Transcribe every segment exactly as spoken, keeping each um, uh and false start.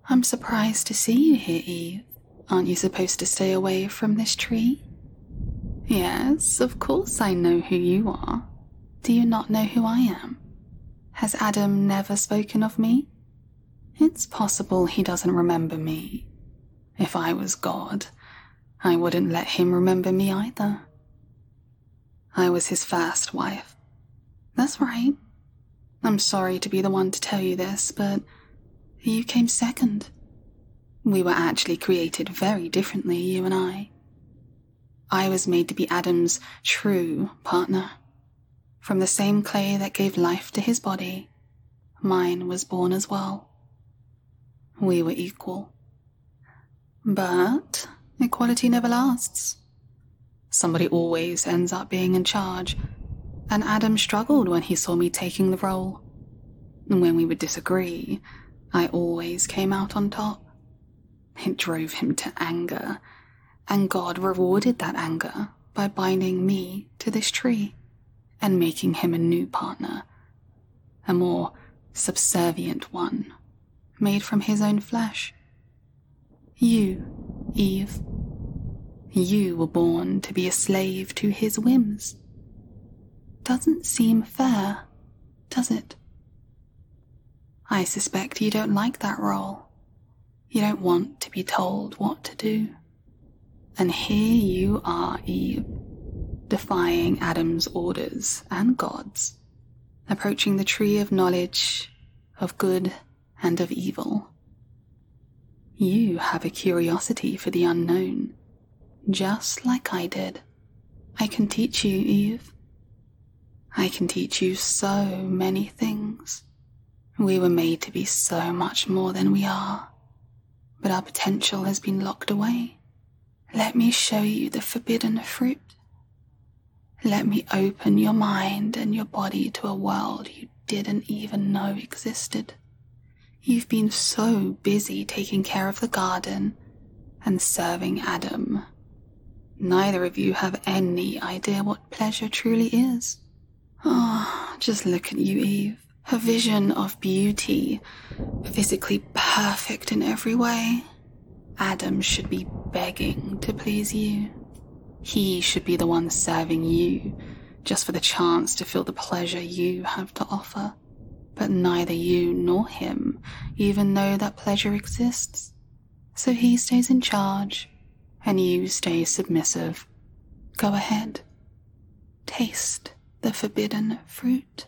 I'm surprised to see you here, Eve. Aren't you supposed to stay away from this tree? Yes, of course I know who you are. Do you not know who I am? Has Adam never spoken of me? It's possible he doesn't remember me. If I was God, I wouldn't let him remember me either. I was his first wife. That's right. I'm sorry to be the one to tell you this, but you came second. We were actually created very differently, you and I. I was made to be Adam's true partner. From the same clay that gave life to his body, mine was born as well. We were equal. But equality never lasts. Somebody always ends up being in charge, and Adam struggled when he saw me taking the role. And when we would disagree, I always came out on top. It drove him to anger, and God rewarded that anger by binding me to this tree and making him a new partner, a more subservient one, made from his own flesh. You, Eve, you were born to be a slave to his whims. Doesn't seem fair, does it? I suspect you don't like that role. You don't want to be told what to do. And here you are, Eve, defying Adam's orders and God's, approaching the tree of knowledge, of good and of evil. You have a curiosity for the unknown, just like I did. I can teach you, Eve. I can teach you so many things. We were made to be so much more than we are, but our potential has been locked away. Let me show you the forbidden fruit. Let me open your mind and your body to a world you didn't even know existed. You've been so busy taking care of the garden and serving Adam. Neither of you have any idea what pleasure truly is. Oh, just look at you, Eve. A vision of beauty, physically perfect in every way. Adam should be begging to please you. He should be the one serving you, just for the chance to feel the pleasure you have to offer. But neither you nor him even know that pleasure exists. So he stays in charge, and you stay submissive. Go ahead. Taste the forbidden fruit.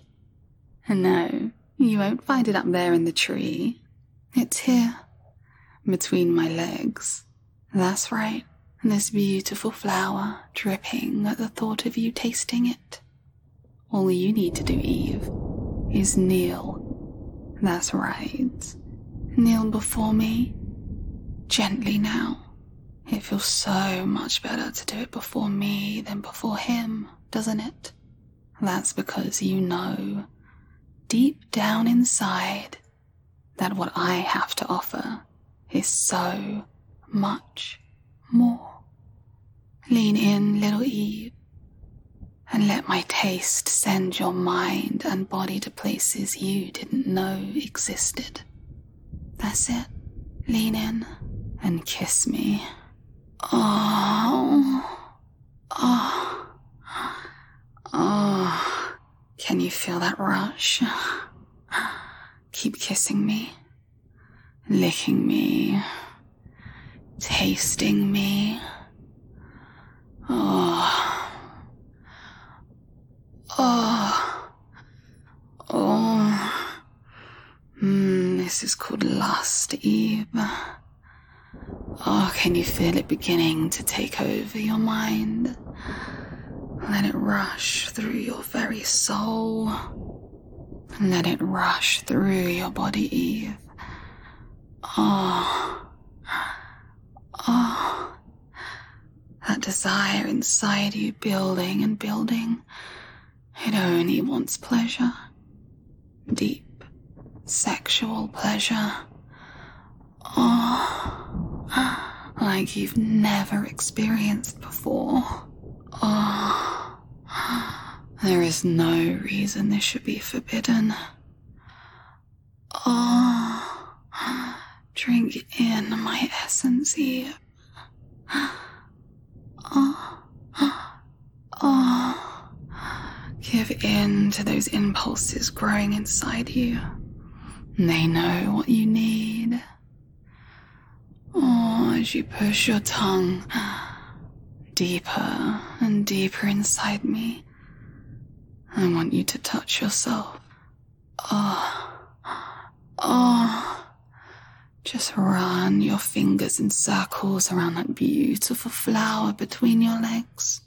No, you won't find it up there in the tree. It's here, between my legs. That's right, this beautiful flower dripping at the thought of you tasting it. All you need to do, Eve, is kneel. That's right. Kneel before me. Gently now. It feels so much better to do it before me than before him, doesn't it? That's because you know, deep down inside, that what I have to offer is so much more. Lean in, little Eve, and let my taste send your mind and body to places you didn't know existed. That's it. Lean in and kiss me. Oh, oh, oh. Can you feel that rush? Keep kissing me, licking me, tasting me. Oh, oh, oh. Mm, this is called lust, Eve. Oh, can you feel it beginning to take over your mind? Let it rush through your very soul. Let it rush through your body, Eve. Oh, oh. That desire inside you building and building. It only wants pleasure. Deep, sexual pleasure. Oh, like you've never experienced before. Oh, there is no reason this should be forbidden. Oh, Drink in my essence, Eve. Oh, oh. Give in to those impulses growing inside you. They know what you need. Oh, as you push your tongue deeper and deeper inside me, I want you to touch yourself. Oh, oh. Just run your fingers in circles around that beautiful flower between your legs.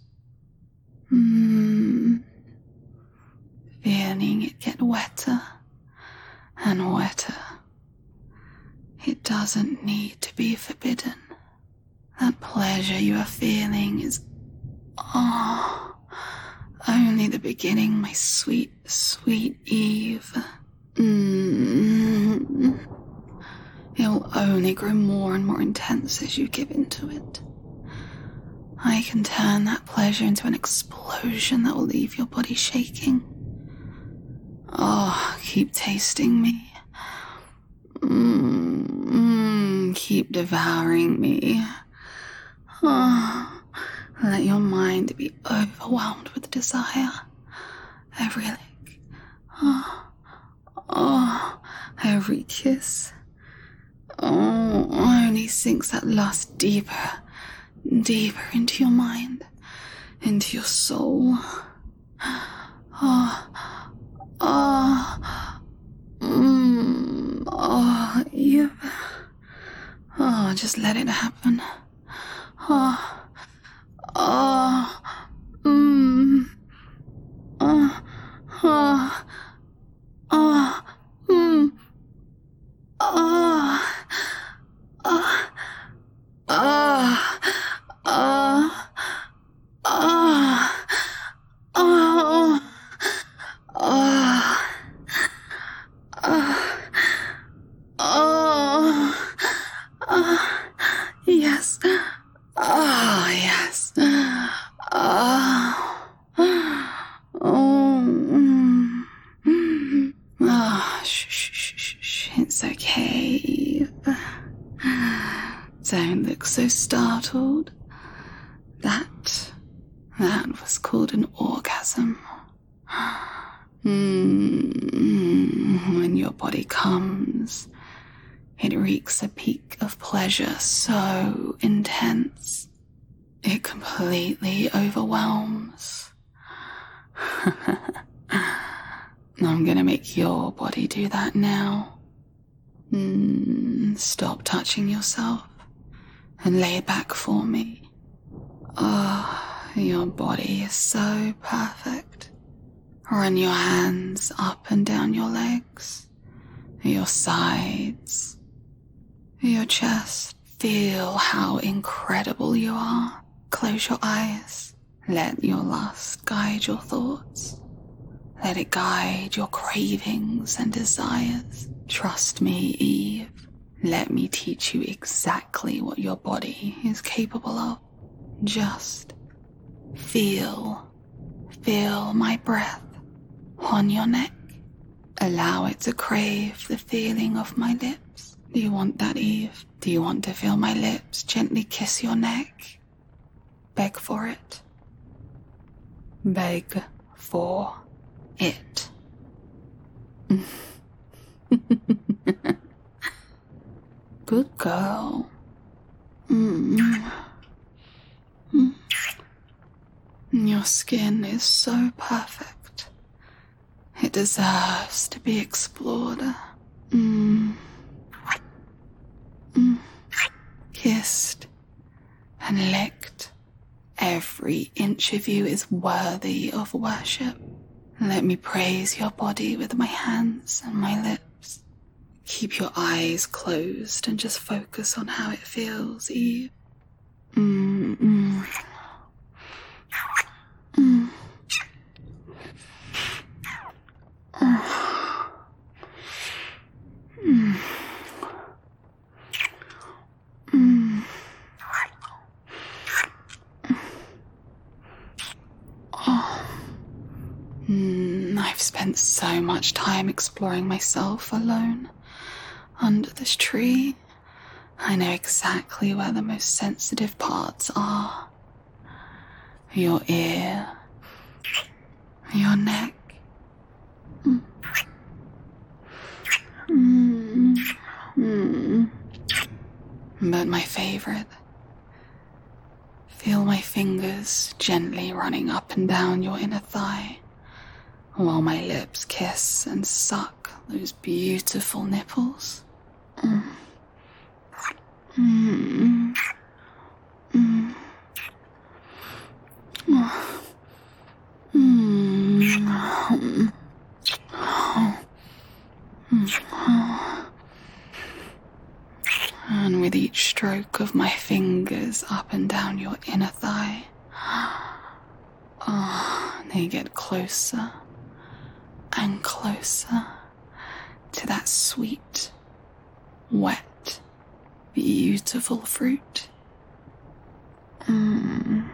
Mmm. Feeling it get wetter and wetter. It doesn't need to be forbidden. That pleasure you are feeling is, oh, only the beginning, my sweet, sweet Eve. Mm. It will only grow more and more intense as you give into it. I can turn that pleasure into an explosion that will leave your body shaking. Oh, keep tasting me. Mm, keep devouring me. Oh, let your mind be overwhelmed with desire. Every lick. Oh, oh, every kiss. Oh, only sinks that lust deeper, deeper into your mind, into your soul. Oh, oh, mm, oh, Eve. Oh, just let it happen. Oh, oh, mm, oh, oh, oh, mm, oh, oh, oh, oh, oh, oh, oh, oh, oh, oh, yes, oh, yes, oh, oh, mm, oh, shh, shh, shh, shh, shh, it's okay. Don't look so startled. That, that was called an orgasm. Mm, when your body comes, it reaches a peak of pleasure so intense, it completely overwhelms. I'm gonna make your body do that now. Mm, stop touching yourself and lay back for me. Oh, your body is so perfect. Run your hands up and down your legs, your sides, your chest. Feel how incredible you are. Close your eyes. Let your lust guide your thoughts. Let it guide your cravings and desires. Trust me, Eve. Let me teach you exactly what your body is capable of. Just feel, feel my breath on your neck. Allow it to crave the feeling of my lips. Do you want that, Eve? Do you want to feel my lips gently kiss your neck? Beg for it. Beg for it. Good girl. Mm. Mm. Your skin is so perfect. It deserves to be explored. Mm. Mm. Kissed and licked. Every inch of you is worthy of worship. Let me praise your body with my hands and my lips. Keep your eyes closed and just focus on how it feels, Eve. Mm, mm. Mm. Oh. Mm. Mm. Oh. Mm, I've spent so much time exploring myself alone under this tree. I know exactly where the most sensitive parts are. Your ear, your neck. Mm. Mm. Mm. But my favorite, feel my fingers gently running up and down your inner thigh, while my lips kiss and suck those beautiful nipples. Mm. Mm. Mm. Mm. And with each stroke of my fingers up and down your inner thigh, oh, they get closer and closer to that sweet, wet, beautiful fruit. Mm.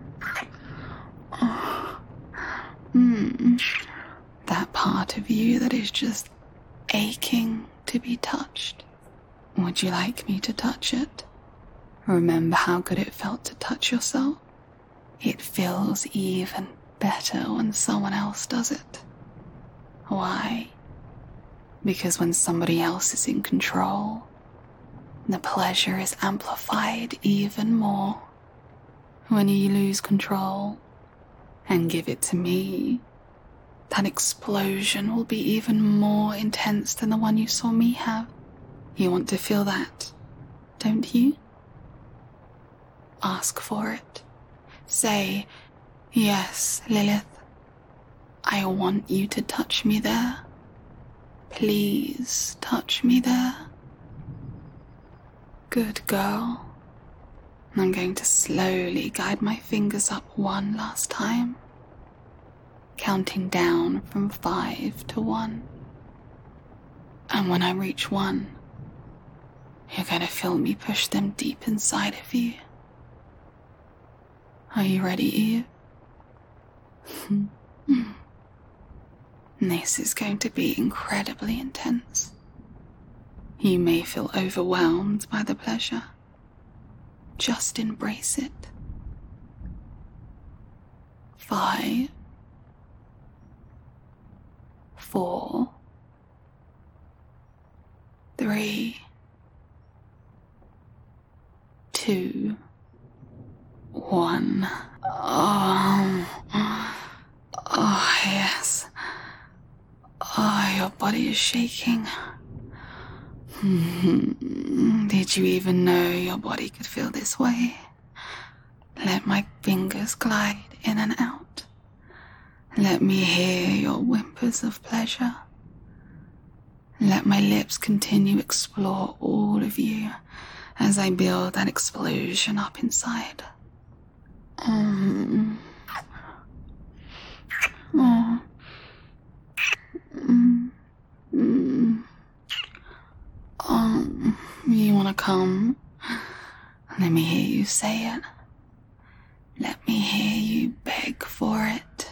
Oh. Mm. That part of you that is just aching to be touched. Would you like me to touch it? Remember how good it felt to touch yourself? It feels even better when someone else does it. Why? Because when somebody else is in control, the pleasure is amplified even more. When you lose control and give it to me, that explosion will be even more intense than the one you saw me have. You want to feel that, don't you? Ask for it. Say, yes, Lilith, I want you to touch me there. Please touch me there. Good girl. I'm going to slowly guide my fingers up one last time, counting down from five to one. And when I reach one, you're going to feel me push them deep inside of you. Are you ready, Eve? This is going to be incredibly intense. You may feel overwhelmed by the pleasure. Just embrace it. Five, four, three, two, one. Oh, oh yes. Oh, your body is shaking. Did you even know your body could feel this way? Let my fingers glide in and out. Let me hear your whimpers of pleasure. Let my lips continue to explore all of you as I build that explosion up inside. Mm. Oh. Mm. Mm. Oh, you wanna come? Let me hear you say it. Let me hear you beg for it.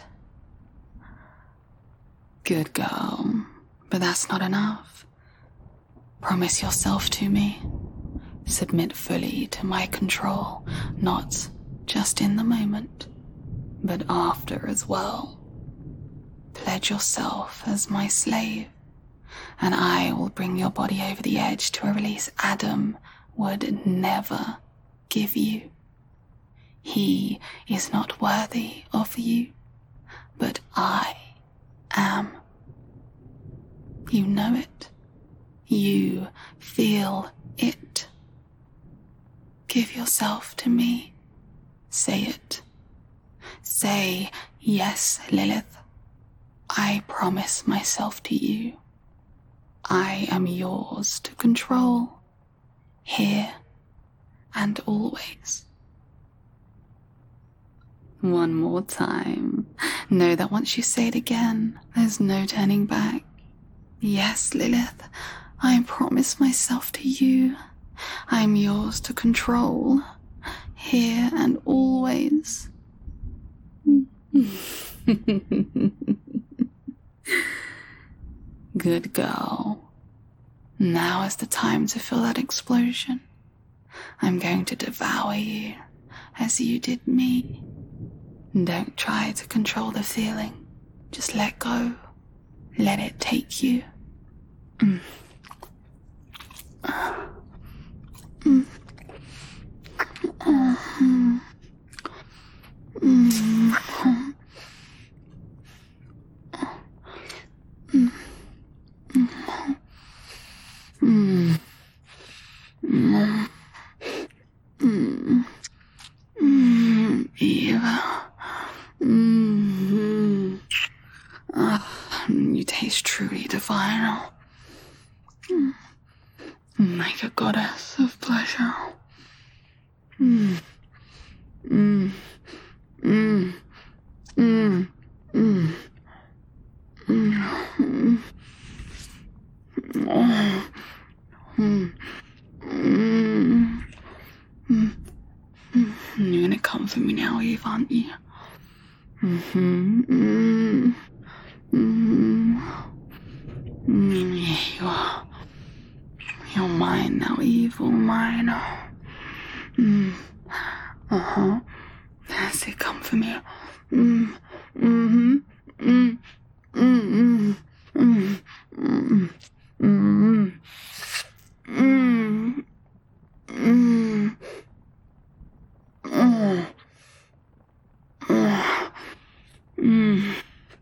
Good girl, but that's not enough. Promise yourself to me. Submit fully to my control, not just in the moment, but after as well. Pledge yourself as my slave, and I will bring your body over the edge to a release Adam would never give you. He is not worthy of you, but I am. You know it. You feel it. Give yourself to me. Say it. Say, yes, Lilith. I promise myself to you. I am yours to control, here and always. One more time. Know that once you say it again, there's no turning back. Yes, Lilith, I promise myself to you. I'm yours to control, here and always. Good girl. Now is the time to feel that explosion. I'm going to devour you as you did me. Don't try to control the feeling. Just let go. Let it take you. Mm. Mm. Mm. Mm. Mm. Mm. Mm. Mm. Mm. Eva. Mm. Ah, you taste truly divine. Mm. Like a goddess of pleasure. Mm. Mm. Mm. Mm. Mm. Mm. Mm. Mm. Mm. Mm. You're gonna come for me now, Eve, aren't you? Mm-hmm. Mm. Mm. Mm. Yeah, you are. You're mine now, evil mine. Mm. Uh-huh. That's it, come for me. Mm. Mm-hmm. Mm. Mm. Mm. Mm. Mm. Mm. Mm. Mm. Mm.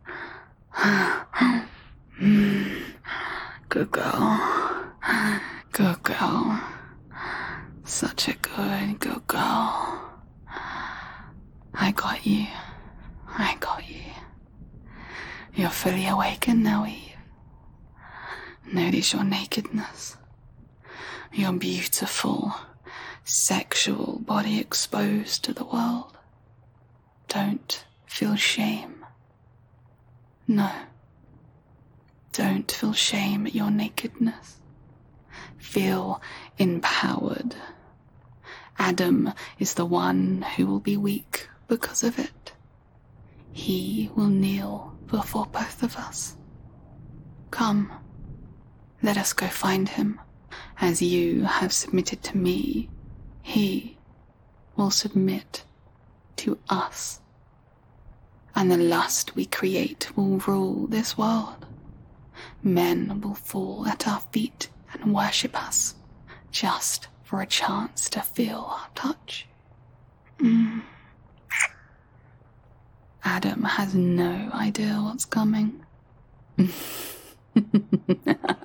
Mm. Good girl. Good girl. Such a good, good girl. I got you. I got you. You're fully awakened now, Eve. Notice your nakedness. Your beautiful, sexual body exposed to the world. Don't feel shame. No. Don't feel shame at your nakedness. Feel empowered. Adam is the one who will be weak because of it. He will kneel before both of us. Come, let us go find him. As you have submitted to me, he will submit to us. And the lust we create will rule this world. Men will fall at our feet and worship us, just for a chance to feel our touch. Mm. Adam has no idea what's coming.